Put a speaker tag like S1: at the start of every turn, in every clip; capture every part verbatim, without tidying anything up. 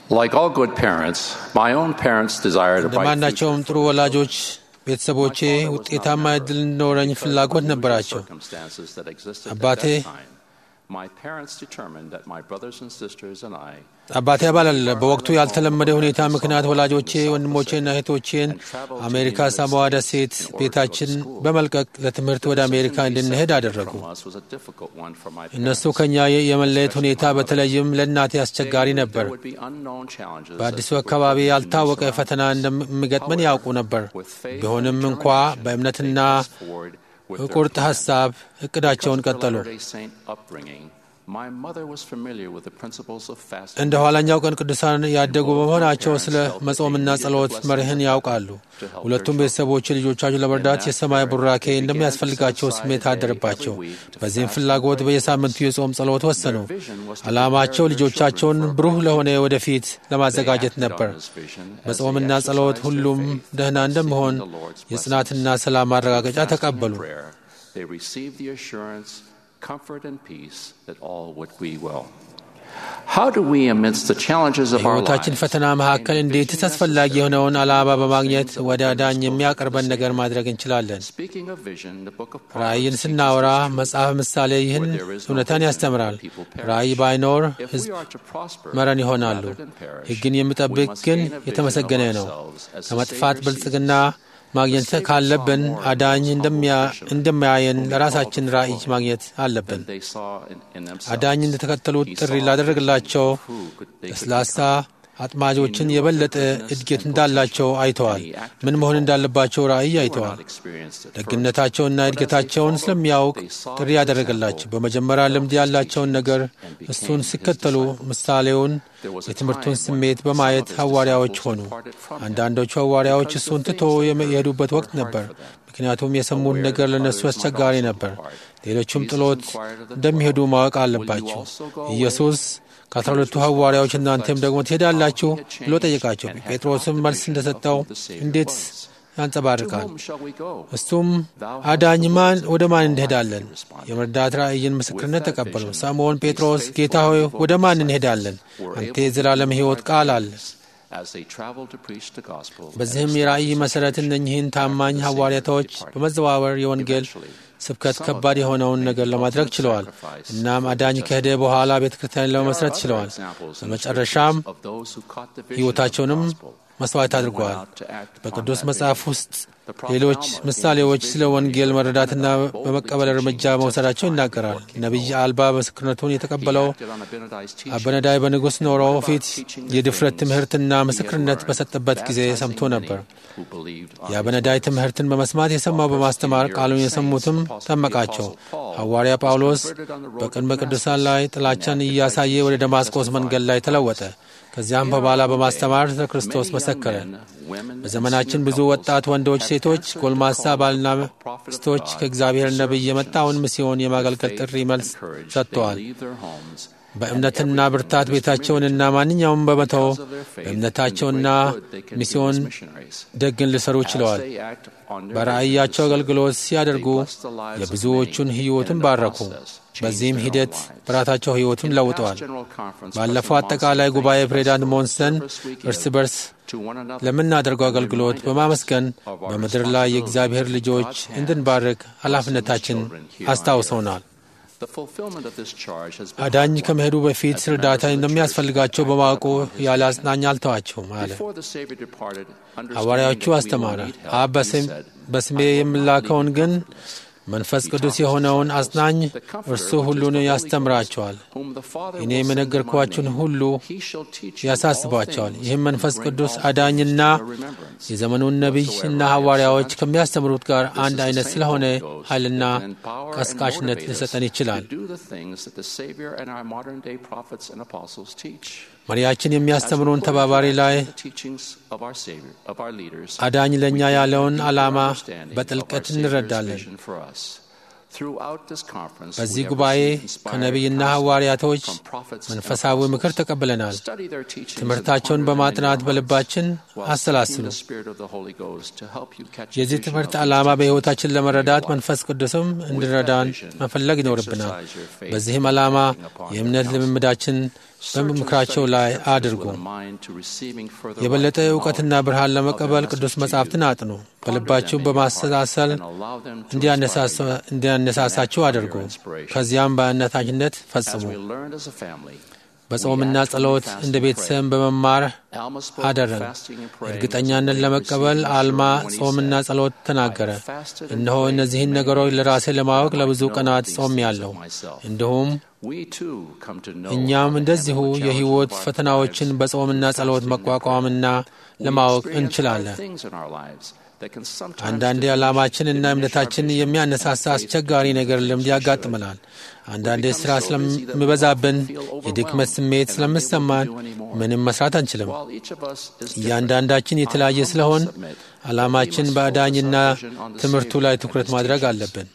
S1: Like all good parents, my own parents desired a bright
S2: እንደማናቸውም ጥሩ ወላጆች ቤተሰቦቼ ውጤታማ ዕድል እንዲኖረኝ ፍላጎት ነበራቸው። አባቴ
S1: My parents determined that my brothers and sisters and I
S2: አባቴ አባላል በወቅቱ ያልተለመደ ሁኔታ ምክንያት ወላጆቼ ወንድሞቼና እህቶቼን አሜሪካ ሳሞአ ደሴት ቤታችን በመልቀቅ ለትምህርት ወደ አሜሪካ እንድንሄድ አደረጉ። እነሱ ከኛ የመለየት ሁኔታ በተለይም ለእናቴ አስቸጋሪ ነበር። በአዲሱ አካባቢ ያልታወቀ ፈተና እንደሚገጥመን ያውቁ ነበር። ቢሆንም እንኳ በእምነትና ቁርጥ ሐሳብ እቅዳቸውን ቀጠሉ። እንደ ኋላኛው ቀን ቅዱሳን ያደጉ በመሆናቸው ስለ መጾምና ጸሎት መርህን ያውቃሉ። ሁለቱም ቤተሰቦች ልጆቻቸው ለመርዳት የሰማይ ቡራኬ እንደሚያስፈልጋቸው ስሜት አደረባቸው። በዚህም ፍላጎት በየሳምንቱ የጾም ጸሎት ወሰኑ። ዓላማቸው ልጆቻቸውን ብሩህ ለሆነ ወደፊት ለማዘጋጀት ነበር። በጾምና ጸሎት ሁሉም ደህና እንደሚሆን የጽናትና ሰላም ማረጋገጫ ተቀበሉ።
S1: comfort and peace that all would be well. How do we amidst the challenges of our lives
S2: ፈተና መካከል እንዴት ተስፈላጊ የሆነውን ዓላማ በማግኘት ወደ አዳኝ የሚያቀርበን ነገር ማድረግ እንችላለን? ራእይን ስናወራ መጽሐፍ ምሳሌ ይህን እውነታን ያስተምራል። ራእይ ባይኖር ሕዝብ መረን ይሆናሉ። ሕግን የሚጠብቅ ግን የተመሰገነ ነው። ከመጥፋት ብልጽግና ማግኘት ካለብን አዳኝ እንደሚያየን ለራሳችን ራእይ ማግኘት አለብን። አዳኝ እንደተከተሉት ጥሪ ላደረግላቸው ለስላሳ አጥማጆችን የበለጠ እድገት እንዳላቸው አይተዋል። ምን መሆን እንዳለባቸው ራእይ አይተዋል። ደግነታቸውና እድገታቸውን ስለሚያውቅ ጥሪ ያደረገላቸው በመጀመሪያ ልምድ ያላቸውን ነገር እሱን ሲከተሉ ምሳሌውን የትምህርቱን ስሜት በማየት ሐዋርያዎች ሆኑ። አንዳንዶቹ ሐዋርያዎች እሱን ትቶ የሄዱበት ወቅት ነበር፣ ምክንያቱም የሰሙት ነገር ለነሱ አስቸጋሪ ነበር። ሌሎቹም ጥሎት እንደሚሄዱ ማወቅ አለባቸው። ኢየሱስ ከአስራ ሁለቱ ሐዋርያዎች እናንተም ደግሞ ትሄዳላችሁ ብሎ ጠየቃቸው። ጴጥሮስም መልስ እንደሰጠው እንዴት ያንጸባርቃል። እሱም አዳኝ ማን ወደ ማን እንሄዳለን? የመርዳት ራእይን ምስክርነት ተቀበሉ። ስምዖን ጴጥሮስ ጌታ ሆይ ወደ ማን እንሄዳለን? አንተ የዘላለም ሕይወት ቃል አለ። በዚህም የራእይ መሠረት እነኚህን ታማኝ ሐዋርያቶች በመዘዋወር የወንጌል ስብከት ከባድ የሆነውን ነገር ለማድረግ ችለዋል። እናም አዳኝ ከሄደ በኋላ ቤተ ክርስቲያን ለመመስረት ችለዋል። በመጨረሻም ሕይወታቸውንም መስዋዕት አድርገዋል። በቅዱስ መጽሐፍ ውስጥ ሌሎች ምሳሌዎች ስለ ወንጌል መረዳትና በመቀበል እርምጃ መውሰዳቸው ይናገራል። ነቢይ አልባ ምስክርነቱን የተቀበለው አበነዳይ በንጉሥ ኖሮ ፊት የድፍረት ትምህርትና ምስክርነት በሰጠበት ጊዜ ሰምቶ ነበር። የአበነዳይ ትምህርትን በመስማት የሰማው በማስተማር ቃሉን የሰሙትም ጠመቃቸው። ሐዋርያ ጳውሎስ በቅድመ ቅዱሳን ላይ ጥላቻን እያሳየ ወደ ደማስቆስ መንገድ ላይ ተለወጠ። ከዚያም በኋላ በማስተማር ስለ ክርስቶስ መሰከረ። በዘመናችን ብዙ ወጣት ወንዶች፣ ሴቶች፣ ጎልማሳ ባልና ሚስቶች ከእግዚአብሔር ነቢይ የመጣውን ሚስዮን የማገልገል ጥሪ መልስ ሰጥተዋል። በእምነትና ብርታት ቤታቸውንና ማንኛውም በመተው በእምነታቸውና ሚስዮን ደግን ሊሰሩ ችለዋል። በራእያቸው አገልግሎት ሲያደርጉ የብዙዎቹን ሕይወትን ባረኩ። በዚህም ሂደት በራሳቸው ሕይወትን ለውጠዋል። ባለፈው አጠቃላይ ጉባኤ ፕሬዚዳንት ሞንሰን እርስ በርስ ለምናደርገው አገልግሎት በማመስገን በምድር ላይ የእግዚአብሔር ልጆች እንድንባርክ ኃላፊነታችን አስታውሰውናል። አዳኝ ከመሄዱ በፊት እርዳታ እንደሚያስፈልጋቸው በማወቁ ያለ አጽናኝ አልተዋቸውም አለ። ሐዋርያዎቹ አስተማረ። አብ በስሜ የሚላከውን ግን መንፈስ ቅዱስ የሆነውን አጽናኝ እርሱ ሁሉን ያስተምራቸዋል፣ እኔ የነገርኳችሁን ሁሉ ያሳስባቸዋል። ይህም መንፈስ ቅዱስ አዳኝና የዘመኑን ነቢይ እና ሐዋርያዎች ከሚያስተምሩት ጋር አንድ አይነት ስለሆነ ኃይልና ቀስቃሽነት ሊሰጠን ይችላል። መሪያችን የሚያስተምሩን ተባባሪ ላይ አዳኝ ለእኛ ያለውን ዓላማ በጥልቀት እንረዳለን። በዚህ ጉባኤ ከነቢይና ሐዋርያቶች መንፈሳዊ ምክር ተቀብለናል። ትምህርታቸውን በማጥናት በልባችን አሰላስሉ። የዚህ ትምህርት ዓላማ በሕይወታችን ለመረዳት መንፈስ ቅዱስም እንዲረዳን መፈለግ ይኖርብናል። በዚህም ዓላማ የእምነት ልምምዳችን በምክራቸው ላይ አድርጉ። የበለጠ ዕውቀትና ብርሃን ለመቀበል ቅዱስ መጻሕፍትን አጥኑ። በልባችሁ በማሰላሰል እንዲያነሳሳችሁ አድርጉ። ከዚያም በእውነተኛነት ፈጽሙ። በጾምና ጸሎት እንደ ቤተሰብ በመማር አደረን። እርግጠኛነት ለመቀበል አልማ ጾምና ጸሎት ተናገረ። እነሆ እነዚህን ነገሮች ለራሴ ለማወቅ ለብዙ ቀናት ጾሜአለሁ። እንዲሁም እኛም እንደዚሁ የሕይወት ፈተናዎችን በጾምና ጸሎት መቋቋምና ለማወቅ እንችላለን። አንዳንዴ ዓላማችን እና እምነታችን የሚያነሳሳ አስቸጋሪ ነገር ልምድ ያጋጥመናል። አንዳንዴ ሥራ ስለሚበዛብን፣ የድክመት ስሜት ስለሚሰማን ምንም መስራት አንችልም። እያንዳንዳችን የተለያየ ስለሆን ዓላማችን በአዳኝና ትምህርቱ ላይ ትኩረት ማድረግ አለብን።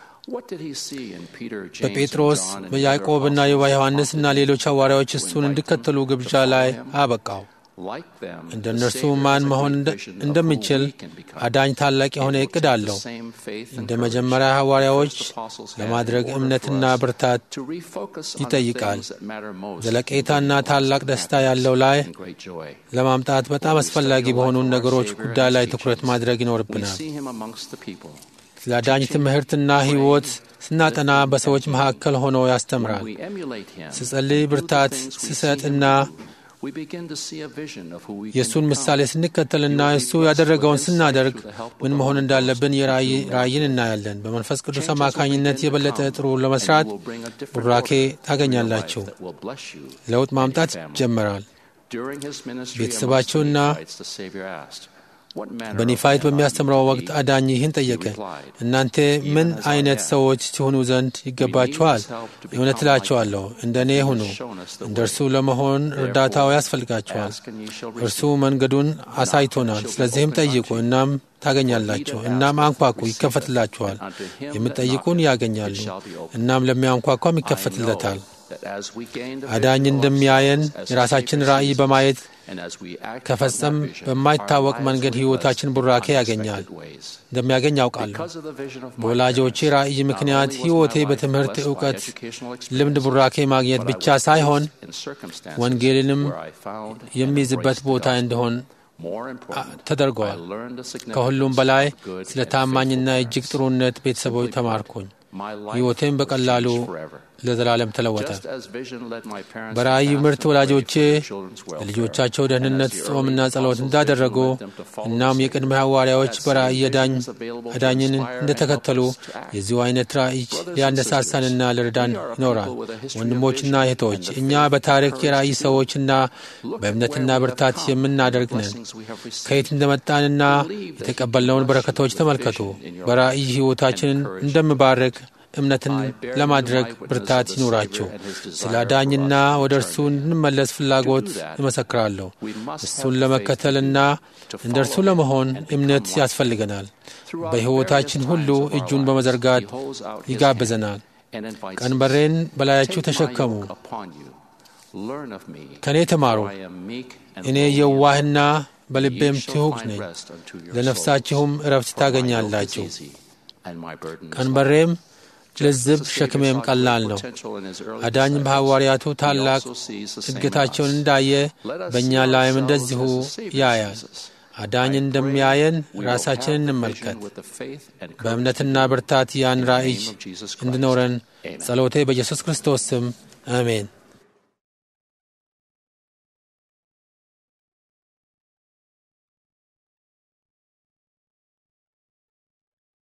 S2: በጴጥሮስ በያዕቆብና በዮሐንስና ሌሎች ሐዋርያዎች እሱን እንዲከተሉ ግብዣ ላይ አበቃው። እንደ እነርሱ ማን መሆን እንደምንችል አዳኝ ታላቅ የሆነ ዕቅድ አለው። እንደ መጀመሪያ ሐዋርያዎች ለማድረግ እምነትና ብርታት ይጠይቃል። ዘለቄታና ታላቅ ደስታ ያለው ላይ ለማምጣት በጣም አስፈላጊ በሆኑ ነገሮች ጉዳይ ላይ ትኩረት ማድረግ ይኖርብናል። ስለ አዳኝ ትምህርትና ሕይወት ስናጠና በሰዎች መካከል ሆኖ ያስተምራል። ስጸልይ ብርታት ስሰጥና የእሱን ምሳሌ ስንከተልና እሱ ያደረገውን ስናደርግ ምን መሆን እንዳለብን የራእይን እናያለን። በመንፈስ ቅዱስ አማካኝነት የበለጠ ጥሩ ለመስራት ቡራኬ ታገኛላችሁ። ለውጥ ማምጣት ይጀመራል። ቤተሰባቸውና በኒፋይት በሚያስተምረው ወቅት አዳኝ ይህን ጠየቀ፣ እናንተ ምን አይነት ሰዎች ሲሆኑ ዘንድ ይገባችኋል? እውነት እላችኋለሁ እንደ እኔ ሁኑ። እንደ እርሱ ለመሆን እርዳታው ያስፈልጋችኋል። እርሱ መንገዱን አሳይቶናል። ስለዚህም ጠይቁ እናም ታገኛላችሁ፣ እናም አንኳኩ ይከፈትላችኋል። የምትጠይቁን ያገኛሉ፣ እናም ለሚያንኳኳም ይከፈትለታል። አዳኝ እንደሚያየን የራሳችን ራእይ በማየት ከፈጸም በማይታወቅ መንገድ ሕይወታችን ቡራኬ ያገኛል እንደሚያገኝ ያውቃለሁ። በወላጆቼ ራእይ ምክንያት ሕይወቴ በትምህርት ዕውቀት፣ ልምድ ቡራኬ ማግኘት ብቻ ሳይሆን ወንጌልንም የሚይዝበት ቦታ እንደሆን ተደርገዋል። ከሁሉም በላይ ስለ ታማኝና እጅግ ጥሩነት ቤተሰቦች ተማርኩኝ። ሕይወቴም በቀላሉ ለዘላለም ተለወጠ። በራእይ ምርት ወላጆቼ ለልጆቻቸው ደህንነት ጾምና ጸሎት እንዳደረጉ እናም የቅድመ ሐዋርያዎች በራእይ አዳኝን እንደተከተሉ የዚሁ አይነት ራእይ ሊያነሳሳንና ልረዳን ይኖራል። ወንድሞችና እህቶች፣ እኛ በታሪክ የራእይ ሰዎችና በእምነትና ብርታት የምናደርግ ነን። ከየት እንደመጣንና የተቀበልነውን በረከቶች ተመልከቱ። በራእይ ሕይወታችንን እንደምባርክ እምነትን ለማድረግ ብርታት ይኑራችሁ። ስለ አዳኝና ወደ እርሱ እንድንመለስ ፍላጎት እመሰክራለሁ። እሱን ለመከተልና እንደ እርሱ ለመሆን እምነት ያስፈልገናል። በሕይወታችን ሁሉ እጁን በመዘርጋት ይጋብዘናል። ቀንበሬን በላያችሁ ተሸከሙ፣ ከእኔ ተማሩ፣ እኔ የዋህና በልቤም ትሑት ነኝ፣ ለነፍሳችሁም ዕረፍት ታገኛላችሁ። ቀንበሬም ለዝብ ሸክሜም ቀላል ነው። አዳኝ በሐዋርያቱ ታላቅ እድገታቸውን እንዳየ በእኛ ላይም እንደዚሁ ያያል። አዳኝ እንደሚያየን ራሳችንን እንመልከት። በእምነትና ብርታት ያን ራእይ እንድኖረን ጸሎቴ በኢየሱስ ክርስቶስ ስም አሜን።